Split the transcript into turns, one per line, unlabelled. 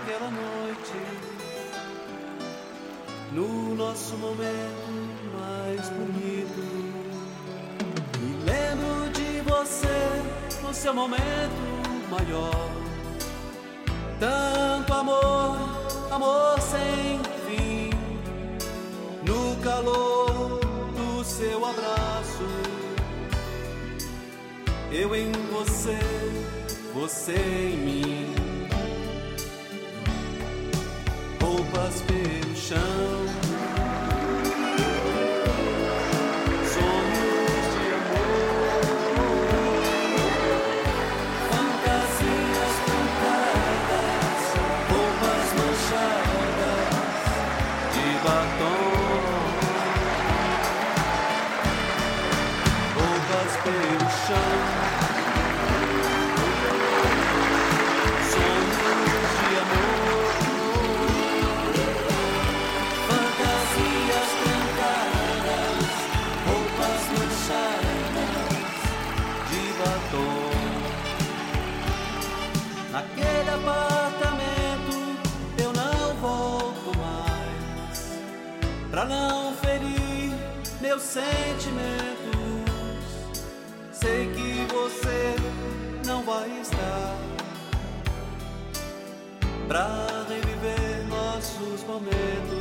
naquela noite, no nosso momento mais bonito. Me lembro de você no seu momento maior. Tanto amor, amor sem fim, no calor do seu abraço. Eu em você, você em mim. Roupas pelo chão, sonhos de amor, fantasias cantadas, roupas manchadas de batom. Roupas pelo chão, naquele apartamento eu não volto mais, pra não ferir meus sentimentos. Sei que você não vai estar pra reviver nossos momentos.